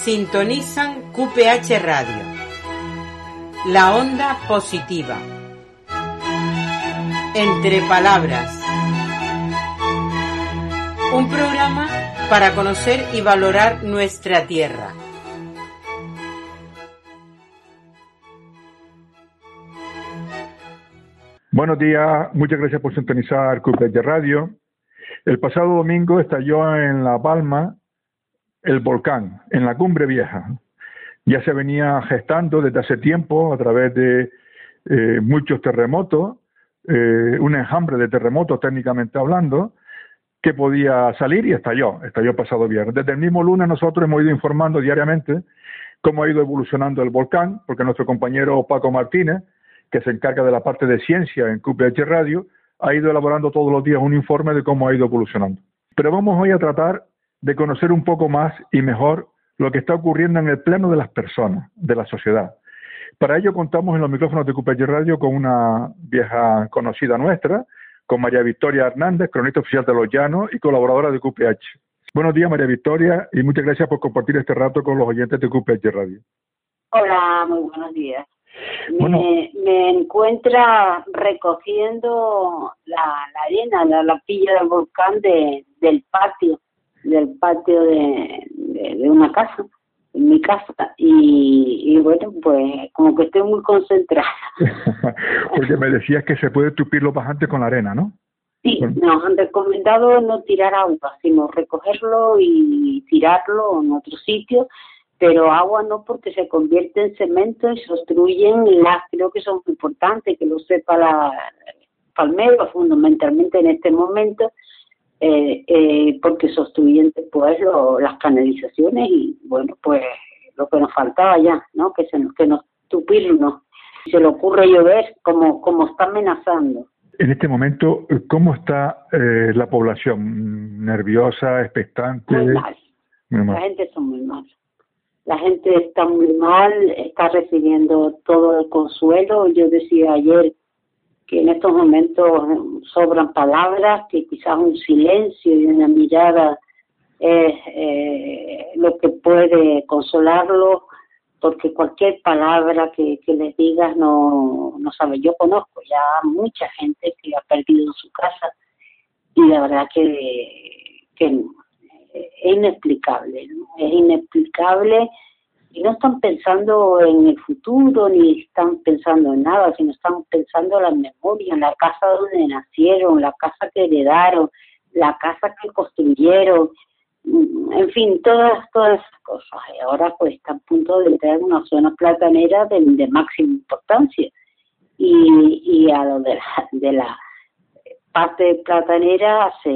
Sintonizan QPH Radio, la onda positiva. Entre palabras, un programa para conocer y valorar nuestra tierra. Buenos días, muchas gracias por sintonizar QPH Radio. El pasado domingo estalló en La Palma el volcán, en la Cumbre Vieja. Ya se venía gestando desde hace tiempo a través de muchos terremotos, un enjambre de terremotos técnicamente hablando, que podía salir y estalló pasado viernes. Desde el mismo lunes nosotros hemos ido informando diariamente cómo ha ido evolucionando el volcán, porque nuestro compañero Paco Martínez, que se encarga de la parte de ciencia en QPH Radio, ha ido elaborando todos los días un informe de cómo ha ido evolucionando. Pero vamos hoy a tratar de conocer un poco más y mejor lo que está ocurriendo en el plano de las personas, de la sociedad. Para ello contamos en los micrófonos de QPH Radio con una vieja conocida nuestra, con María Victoria Hernández, cronista oficial de Los Llanos y colaboradora de QPH. Buenos días, María Victoria, y muchas gracias por compartir este rato con los oyentes de QPH Radio. Hola, muy buenos días. Bueno, me encuentra recogiendo la arena, la lapilla del volcán del patio de una casa, en mi casa, y bueno, pues como que estoy muy concentrada. Porque me decías que se puede tupir los bajantes con la arena, ¿no? Sí, nos han recomendado no tirar agua, sino recogerlo y tirarlo en otro sitio, pero agua no, porque se convierte en cemento y se obstruyen creo que son importantes, que lo sepa la Palmero, fundamentalmente en este momento, porque se obstruyen después las canalizaciones y bueno, pues lo que nos faltaba ya, ¿no? Que nos tupirnos. Se le ocurre llover como está amenazando. En este momento, ¿cómo está la población? ¿Nerviosa, expectante? Muy mal. La gente está muy mal. La gente está muy mal, está recibiendo todo el consuelo. Yo decía ayer que en estos momentos sobran palabras, que quizás un silencio y una mirada es lo que puede consolarlo, porque cualquier palabra que les digas no sabe. Yo conozco ya mucha gente que ha perdido su casa y la verdad que es inexplicable, ¿no? Es inexplicable, y no están pensando en el futuro ni están pensando en nada, sino están pensando en la memoria, en la casa donde nacieron, la casa que heredaron, la casa que construyeron, en fin, todas esas cosas. Y ahora pues está a punto de entrar en una zona platanera de máxima importancia, y a lo de la parte platanera se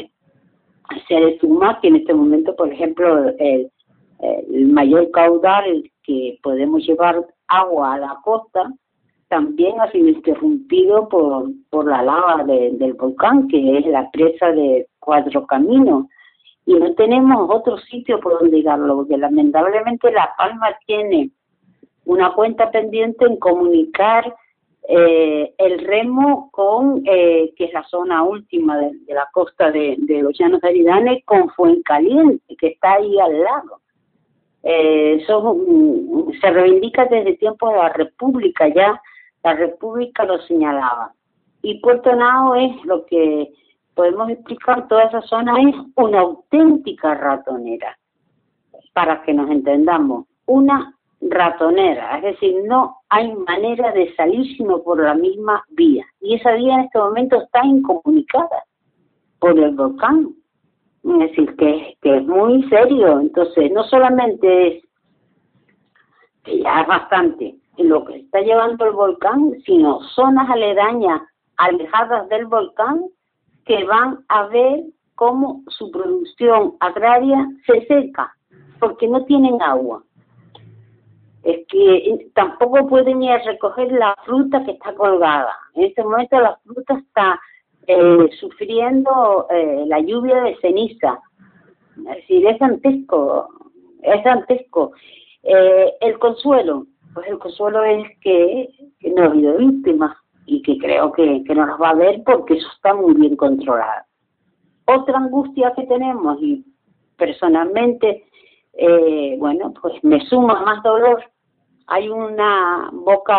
le suma que en este momento, por ejemplo, el mayor caudal que podemos llevar agua a la costa también ha sido interrumpido por la lava del volcán, que es la presa de Cuatro Caminos, y no tenemos otro sitio por donde llegarlo, porque lamentablemente La Palma tiene una cuenta pendiente en comunicar el remo con que es la zona última de la costa de los Llanos de Aridane, con Fuencaliente, que está ahí al lado. Se reivindica desde tiempos de la República, ya la República lo señalaba. Y Puerto Nao es lo que podemos explicar, toda esa zona es una auténtica ratonera, para que nos entendamos, una ratonera, es decir, no hay manera de salir sino por la misma vía, y esa vía en este momento está incomunicada por el volcán. Es decir, que es muy serio. Entonces, no solamente es, que ya es bastante, lo que está llevando el volcán, sino zonas aledañas, alejadas del volcán, que van a ver cómo su producción agraria se seca, porque no tienen agua. Es que tampoco pueden ir a recoger la fruta que está colgada. En este momento la fruta está sufriendo la lluvia de ceniza. Es decir, es dantesco. El consuelo, pues el consuelo es que no ha habido víctimas y que creo que no las va a haber, porque eso está muy bien controlado. Otra angustia que tenemos, y personalmente bueno, pues me suma más dolor. Hay una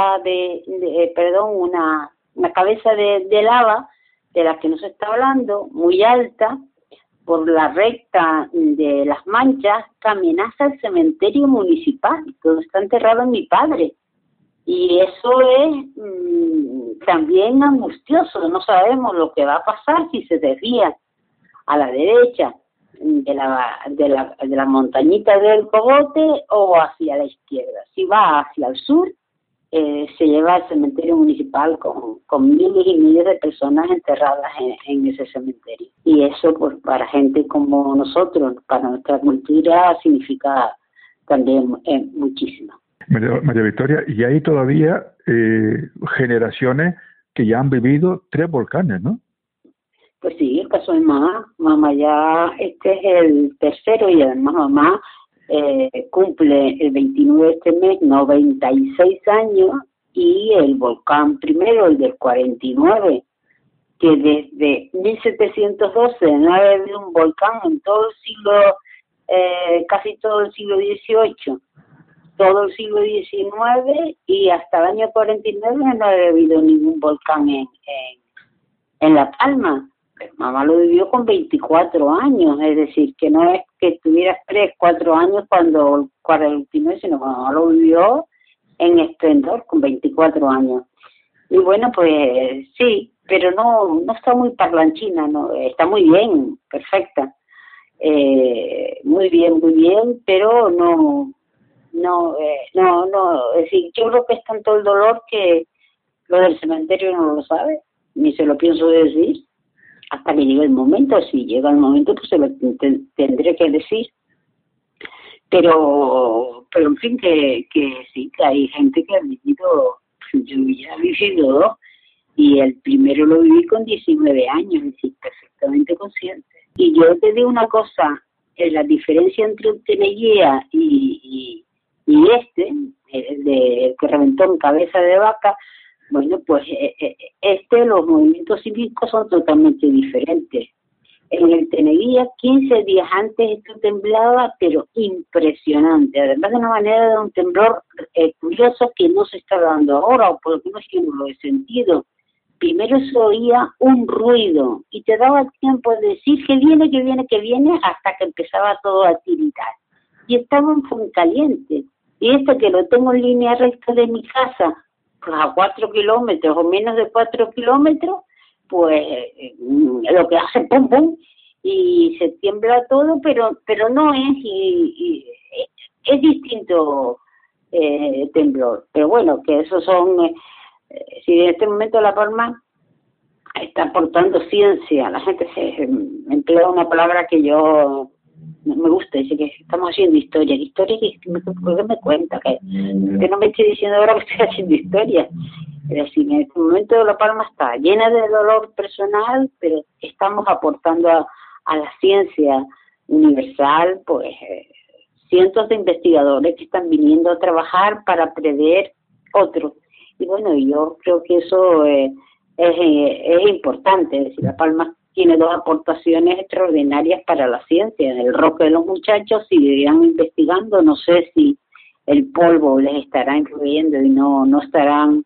una cabeza de lava de la que nos está hablando, muy alta, por la recta de Las Manchas, que amenaza el cementerio municipal, donde está enterrado mi padre. Y eso es también angustioso. No sabemos lo que va a pasar si se desvía a la derecha de la montañita del Cogote o hacia la izquierda. Si va hacia el sur, se lleva al cementerio municipal con miles y miles de personas enterradas en ese cementerio. Y eso, pues, para gente como nosotros, para nuestra cultura, significa también muchísimo. María Victoria, y hay todavía generaciones que ya han vivido 3 volcanes, ¿no? Pues sí, el caso de mamá ya este es el tercero, y además mamá cumple el 29 de este mes 96 años, y el volcán primero, el del 49, que desde 1712 no ha habido un volcán en todo el siglo, casi todo el siglo XVIII, todo el siglo XIX, y hasta el año 49 no ha habido ningún volcán en La Palma. Mamá lo vivió con 24 años, es decir, que no es que tuviera 3, 4 años cuando el 49, sino que mamá lo vivió en esplendor con 24 años. Y bueno, pues sí, pero no está muy parlanchina, no, está muy bien, perfecta, muy bien, pero no, es decir, yo creo que es tanto el dolor que lo del cementerio no lo sabe, ni se lo pienso decir, hasta que llegue el momento. Si llega el momento, pues se lo tendré que decir. Pero en fin, que sí, que hay gente que ha vivido, yo ya he vivido 2, y el primero lo viví con 19 años, es decir, perfectamente consciente. Y yo te digo una cosa, la diferencia entre un Teneguía y el que reventó en Cabeza de Vaca, bueno, pues los movimientos cívicos son totalmente diferentes. En el Teneguía, 15 días antes, esto temblaba, pero impresionante. Además, de una manera de un temblor curioso que no se está dando ahora, o por lo menos yo no lo he sentido. Primero se oía un ruido y te daba tiempo de decir que viene, hasta que empezaba todo a tiritar. Y estaba en Fuencaliente. Y que lo tengo en línea recta de mi casa, pues a 4 kilómetros o menos de 4 kilómetros, pues lo que hace pum pum y se tiembla todo, pero no es es distinto temblor. Pero bueno, que esos son si en este momento La Palma está aportando ciencia. La gente se emplea una palabra que yo me gusta, dice que estamos haciendo historia. ¿Por qué me cuenta? Que no me estoy diciendo ahora que estoy haciendo historia. Pero sí, en este momento La Palma está llena de dolor personal, pero estamos aportando a la ciencia universal, pues cientos de investigadores que están viniendo a trabajar para prever otro. Y bueno, yo creo que eso es importante. Es decir, La Palma tiene 2 aportaciones extraordinarias para la ciencia. En el Roque de los Muchachos seguirán investigando, no sé si el polvo les estará influyendo y no estarán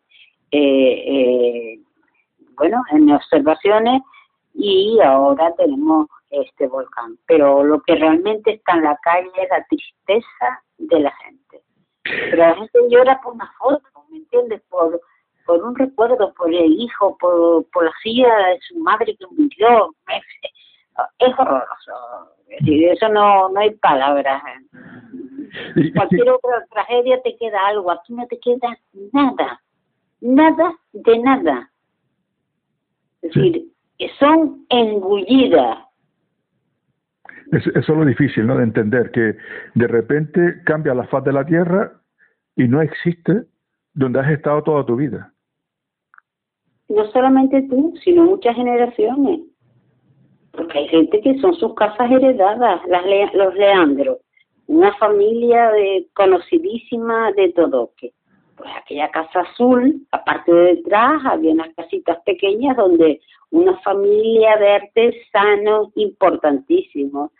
en observaciones, y ahora tenemos este volcán. Pero lo que realmente está en la calle es la tristeza de la gente. Pero la gente llora por una foto, ¿me entiendes? Por un recuerdo, por el hijo, por la hija de su madre que murió. Es horroroso. Es decir, eso no hay palabras. Cualquier otra tragedia te queda algo, aquí no te queda nada de nada. Es decir, son engullidas. Eso es lo difícil, ¿no?, de entender, que de repente cambia la faz de la Tierra y no existe donde has estado toda tu vida. No solamente tú, sino muchas generaciones. Porque hay gente que son sus casas heredadas, los Leandros, una familia conocidísima de Todoque. Pues aquella casa azul, aparte de detrás, había unas casitas pequeñas donde una familia de artesanos importantísimos,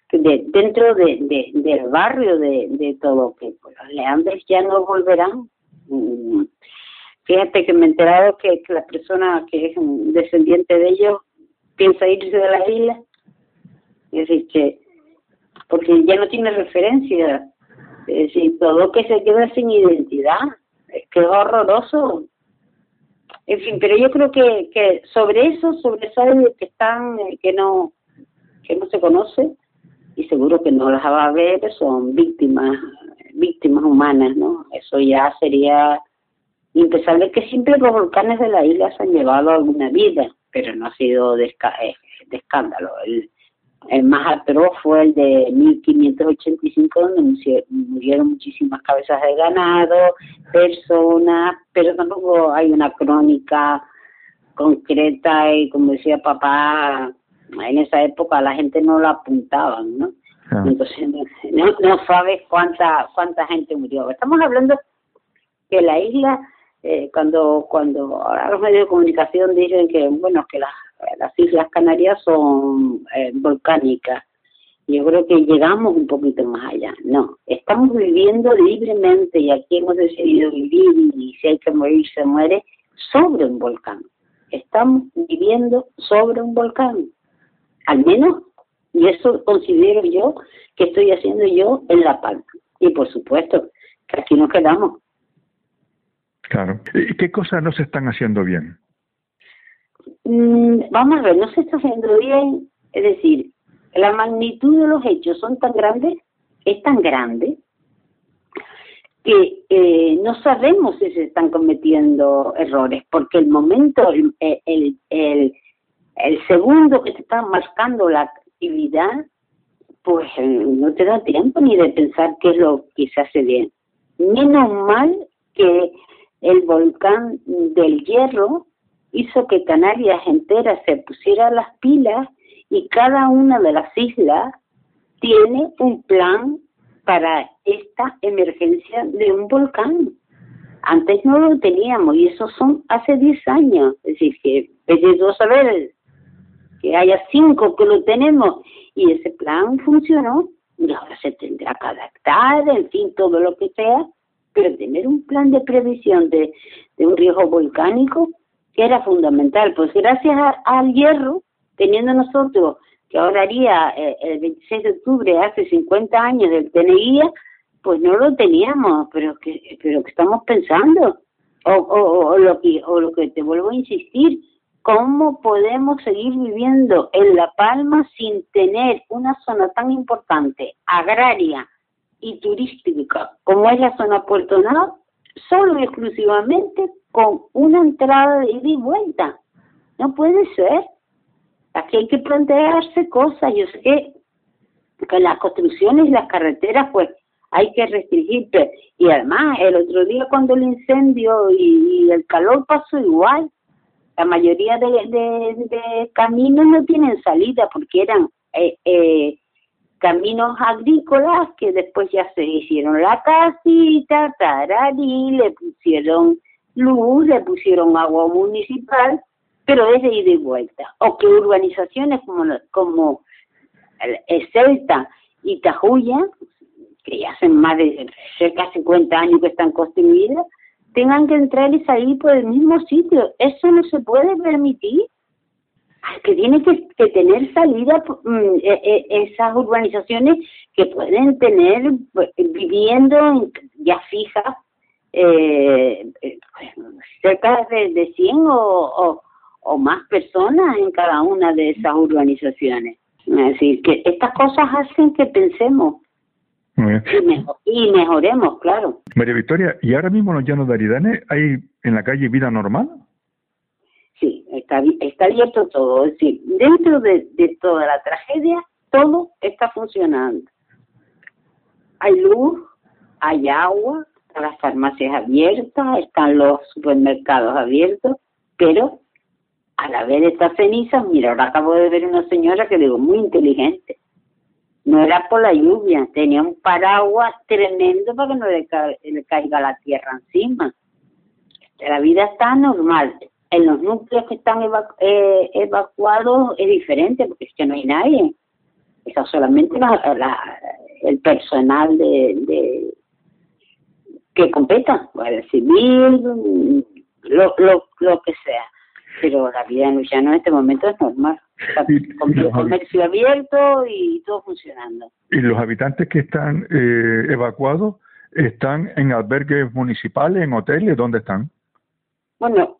dentro del barrio de todo, que pues, los leandres ya no volverán. Fíjate que me he enterado que la persona que es un descendiente de ellos piensa irse de la isla, es decir, que porque ya no tiene referencia, es decir, todo que se queda sin identidad, es que es horroroso. En fin, pero yo creo que sobre eso sobresale que no se conoce, y seguro que no las va a ver, son víctimas humanas, ¿no? Eso ya sería impensable, que siempre los volcanes de la isla se han llevado alguna vida, pero no ha sido de escándalo. El más atroz fue el de 1585, donde murieron muchísimas cabezas de ganado, personas, pero tampoco hay una crónica concreta y, como decía papá, en esa época la gente no la apuntaban, ¿no? Ah. Entonces no sabes cuánta gente murió. Estamos hablando que la isla, cuando ahora los medios de comunicación dicen que, bueno, que las Islas Canarias son volcánicas. Yo creo que llegamos un poquito más allá. No, estamos viviendo libremente, y aquí hemos decidido vivir, y si hay que morir, se muere, sobre un volcán. Estamos viviendo sobre un volcán. Al menos, y eso considero yo que estoy haciendo yo en La Palma. Y por supuesto, que aquí nos quedamos. Claro. ¿Y qué cosas no se están haciendo bien? Vamos a ver, no se está haciendo bien, es decir, la magnitud de los hechos son tan grandes, es tan grande, que no sabemos si se están cometiendo errores, porque el momento, el segundo que te está marcando la actividad, pues no te da tiempo ni de pensar qué es lo que se hace bien. Menos mal que el volcán del Hierro hizo que Canarias entera se pusiera las pilas, y cada una de las islas tiene un plan para esta emergencia de un volcán. Antes no lo teníamos, y eso son hace 10 años. Es decir, que yo saber que haya 5 que lo tenemos, y ese plan funcionó, y ahora se tendrá que adaptar, en fin, todo lo que sea, pero tener un plan de previsión de un riesgo volcánico, que era fundamental. Pues gracias al Hierro, teniendo nosotros, que ahora haría el 26 de octubre, hace 50 años del TNI, pues no lo teníamos, pero que estamos pensando, o lo que te vuelvo a insistir, ¿cómo podemos seguir viviendo en La Palma sin tener una zona tan importante, agraria y turística, como es la zona Puerto Nao, solo y exclusivamente con una entrada de ida y vuelta? No puede ser. Aquí hay que plantearse cosas. Yo sé que las construcciones y las carreteras, pues, hay que restringir. Y además, el otro día cuando el incendio y el calor pasó igual. La mayoría de caminos no tienen salida, porque eran caminos agrícolas que después ya se hicieron la casita, tararí, le pusieron luz, le pusieron agua municipal, pero es de ida y vuelta. O que urbanizaciones como Celta y Tajuya, que ya hacen más de cerca de 50 años que están construidas, tengan que entrar y salir por el mismo sitio. Eso no se puede permitir. Que tiene que tener salida esas urbanizaciones, que pueden tener viviendo ya fijas cerca de 100 o más personas en cada una de esas urbanizaciones. Es decir, que estas cosas hacen que pensemos y mejoremos, claro. María Victoria, ¿y ahora mismo en los Llanos de Aridane hay en la calle vida normal? Sí, está abierto todo. Es decir, dentro de toda la tragedia, todo está funcionando. Hay luz, hay agua, están las farmacias abiertas, están los supermercados abiertos, pero al haber estas cenizas, mira, ahora acabo de ver una señora que digo, muy inteligente. No era por la lluvia, tenía un paraguas tremendo para que no le caiga la tierra encima. La vida está normal. En los núcleos que están evacuados es diferente, porque es que no hay nadie. está solamente el personal que competa, guardia civil, lo que sea. Pero la vida en Luchana en este momento es normal. Está con el comercio abierto y todo funcionando. ¿Y los habitantes que están evacuados están en albergues municipales, en hoteles? ¿Dónde están? Bueno,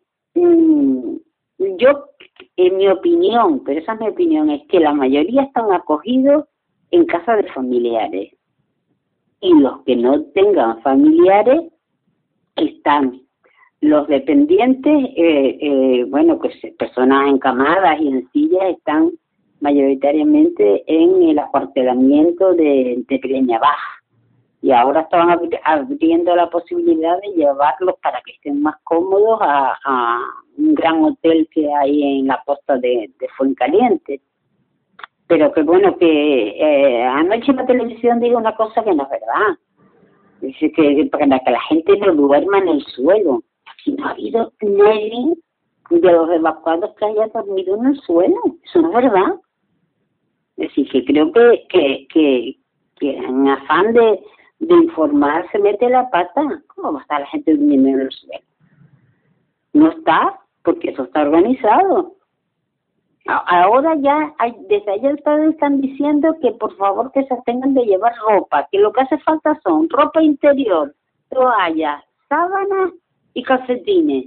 yo, en mi opinión, pero esa es mi opinión, es que la mayoría están acogidos en casa de familiares. Y los que no tengan familiares están los dependientes, bueno, pues personas encamadas y en sillas están mayoritariamente en el acuartelamiento de Breña Baja. Y ahora estaban abriendo la posibilidad de llevarlos para que estén más cómodos a un gran hotel que hay en la costa de Fuencaliente. Pero que bueno, que anoche en la televisión digo una cosa que no es verdad. Dice que para que la gente no duerma en el suelo. Aquí no ha habido nadie de los evacuados que haya dormido en el suelo. Eso no es verdad. Es decir, que creo que en afán de informar se mete la pata. ¿Cómo va a estar la gente durmiendo en el suelo? No está, porque eso está organizado. Ahora ya, desde ayer están diciendo que por favor que se tengan de llevar ropa, que lo que hace falta son ropa interior, toallas, sábanas y calcetines.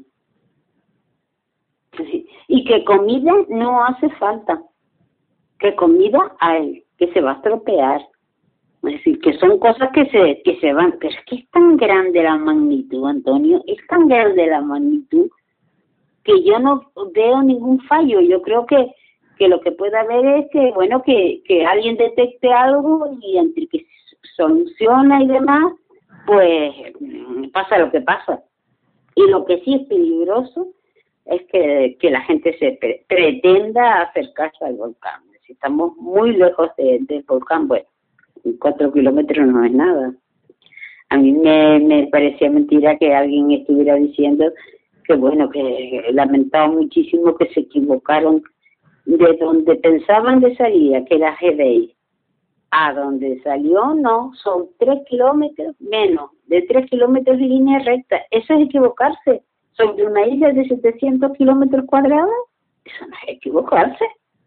Y que comida no hace falta. Que comida hay, que se va a estropear. Es decir, que son cosas que se van. Pero es que es tan grande la magnitud, Antonio, es tan grande la magnitud que yo no veo ningún fallo. Yo creo que lo que puede haber es que, bueno, que alguien detecte algo y entre que soluciona y demás, pues pasa lo que pasa. Y lo que sí es peligroso es que la gente se pretenda acercarse al volcán. Si estamos muy lejos del volcán, bueno, 4 kilómetros no es nada. A mí me parecía mentira que alguien estuviera diciendo que bueno, que lamentaba muchísimo que se equivocaron de donde pensaban de salida, que era Gebei, a donde salió, no, son 3 kilómetros, menos de 3 kilómetros de línea recta. Eso es equivocarse. Sobre una isla de 700 kilómetros cuadrados, eso no es equivocarse.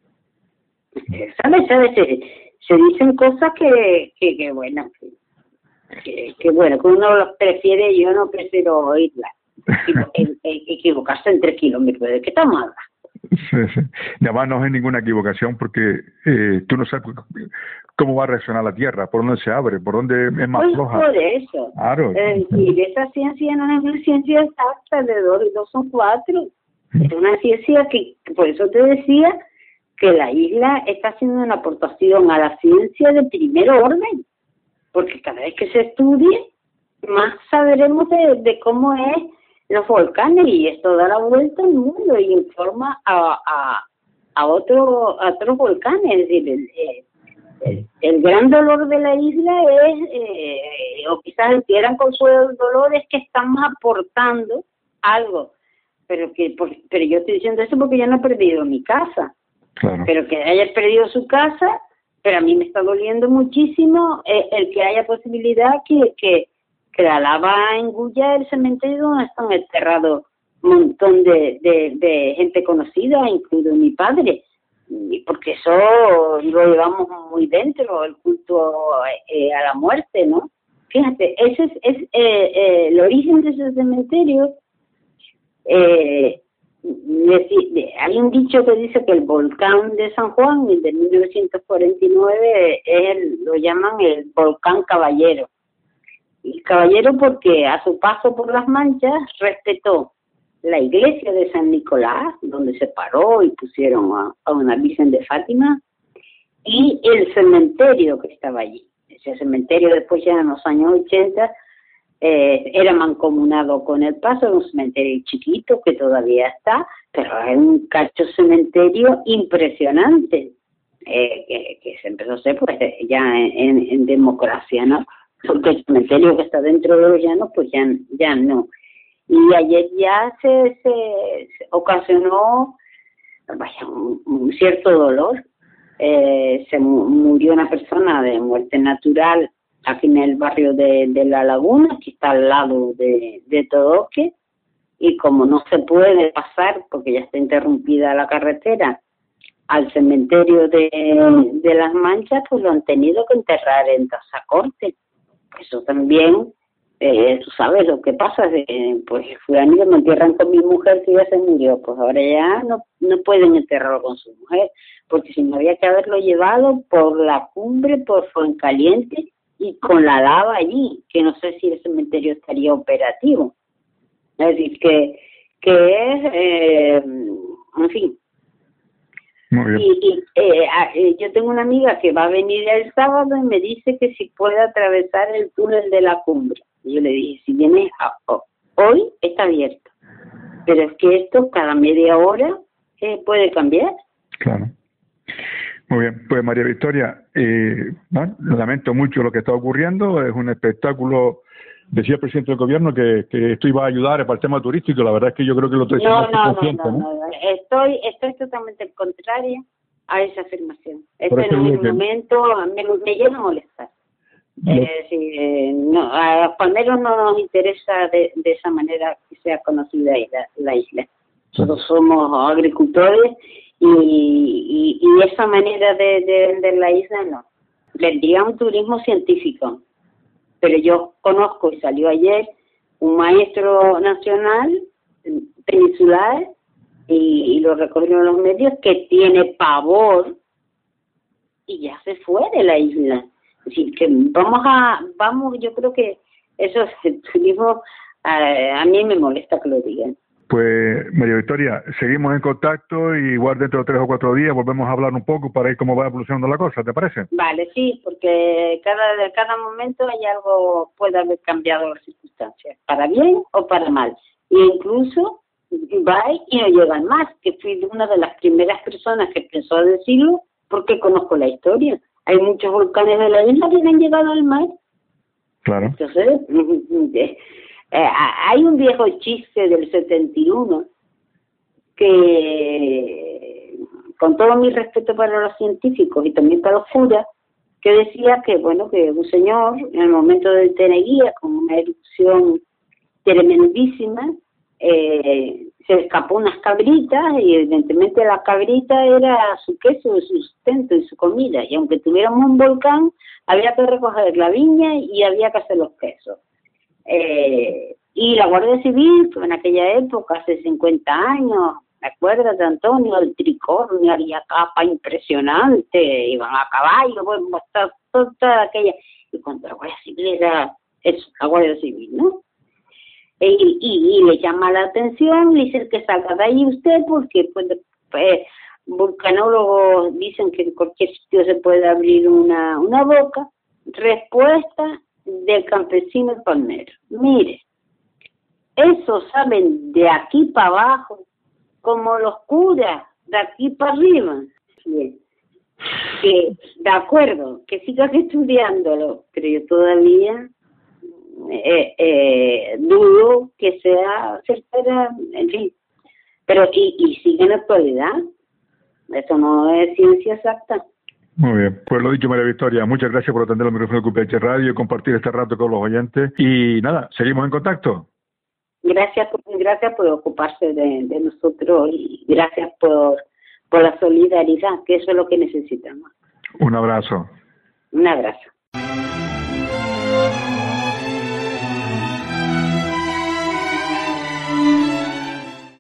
¿Sabes? Se dicen cosas que bueno, que bueno, que uno los prefiere, yo no prefiero oírlas. Equivocarse en 3 kilómetros, ¿de qué estamos hablando? Sí. Y además no es ninguna equivocación porque tú no sabes cómo va a reaccionar la Tierra, por dónde se abre, por dónde es más floja. Por eso. Claro. Y esa ciencia no es una ciencia exacta de 2 y 2 son 4. Es una ciencia que, por eso te decía, que la isla está haciendo una aportación a la ciencia de primer orden. Porque cada vez que se estudie, más sabremos de cómo es los volcanes, y esto da la vuelta al mundo y informa a otros volcanes. Es decir, el gran dolor de la isla es, o quizás el que eran consuelo del dolor, es que estamos aportando algo. Pero yo estoy diciendo eso porque yo no he perdido mi casa. Claro. Pero que haya perdido su casa, pero a mí me está doliendo muchísimo el que haya posibilidad que la lava engulla el cementerio donde están enterrados un montón de gente conocida, incluido mi padre, porque eso lo llevamos muy dentro, el culto a la muerte, ¿no? Fíjate, ese es el origen de ese cementerio. Hay un dicho que dice que el volcán de San Juan, el de 1949, lo llaman el volcán Caballero. Y Caballero porque a su paso por las Manchas respetó la iglesia de San Nicolás, donde se paró y pusieron a una Virgen de Fátima, y el cementerio que estaba allí. Ese cementerio después, ya en los años 80, era mancomunado con El Paso, un cementerio chiquito que todavía está, pero es un cacho cementerio impresionante, que se empezó a hacer pues ya en democracia, ¿no? Porque el cementerio que está dentro de los llanos, pues ya no. Y ayer ya se ocasionó, vaya, un cierto dolor, se murió una persona de muerte natural aquí en el barrio de La Laguna, que está al lado de Todoque, y como no se puede pasar porque ya está interrumpida la carretera al cementerio de Las Manchas, pues lo han tenido que enterrar en Tazacorte. Eso también, tú sabes lo que pasa, pues fulanito me entierran con mi mujer que ya se murió, pues ahora ya no pueden enterrarlo con su mujer, porque si no había que haberlo llevado por la cumbre, por Fuencaliente, y con la lava allí, que no sé si el cementerio estaría operativo. Es decir, que es, en fin. Muy bien. Y yo tengo una amiga que va a venir el sábado y me dice que si puede atravesar el túnel de la cumbre. Y yo le dije, si vienes hoy está abierto, pero es que esto cada media hora puede cambiar. Claro. Muy bien, pues María Victoria, bueno, lamento mucho lo que está ocurriendo, es un espectáculo. Decía el presidente del gobierno que esto iba a ayudar para el tema turístico, la verdad es que yo creo que lo estoy diciendo No. Estoy totalmente contraria a esa afirmación. Este no es el momento, me llega a molestar. A los palmeros no nos interesa de esa manera que sea conocida la isla. Nosotros somos agricultores y esa manera de vender la isla no. Vendría un turismo científico. Pero yo conozco, y salió ayer, un maestro nacional peninsular, y lo recogieron los medios, que tiene pavor y ya se fue de la isla. Es decir, que vamos, yo creo que eso es el turismo, a mí me molesta que lo digan. Pues María Victoria, seguimos en contacto y igual dentro de 3 o 4 días volvemos a hablar un poco para ver cómo va evolucionando la cosa, ¿te parece? Vale, sí, porque cada momento hay algo, puede haber cambiado las circunstancias, para bien o para mal. E incluso va y no llegan más, que fui una de las primeras personas que pensó decirlo porque conozco la historia. Hay muchos volcanes de la isla que no han llegado al mar. Claro. Entonces, hay un viejo chiste del 71 que, con todo mi respeto para los científicos y también para los curas, que decía que que un señor en el momento del Teneguía, con una erupción tremendísima, se escapó unas cabritas y evidentemente la cabrita era su queso, su sustento y su comida, y aunque tuviéramos un volcán había que recoger la viña y había que hacer los quesos. Y la Guardia Civil, que en aquella época, hace 50 años, ¿me acuerdas de Antonio? El tricornio, había capa impresionante, iban a caballo, toda aquella. Y cuando la Guardia Civil era eso, la Guardia Civil, ¿no? Y le llama la atención, le dice que salga de ahí usted, porque vulcanólogos dicen que en cualquier sitio se puede abrir una boca. Respuesta del campesino palmero: mire, eso saben de aquí para abajo como los curas de aquí para arriba. Bien. Que de acuerdo, que sigas estudiándolo, pero yo todavía dudo que sea certera, en fin, pero y sigue en la actualidad. Eso no es ciencia exacta. Muy bien, pues lo dicho, María Victoria, muchas gracias por atender el micrófono de QPH Radio y compartir este rato con los oyentes. Y nada, seguimos en contacto. Gracias por ocuparse de nosotros y gracias por la solidaridad, que eso es lo que necesitamos. Un abrazo. Un abrazo.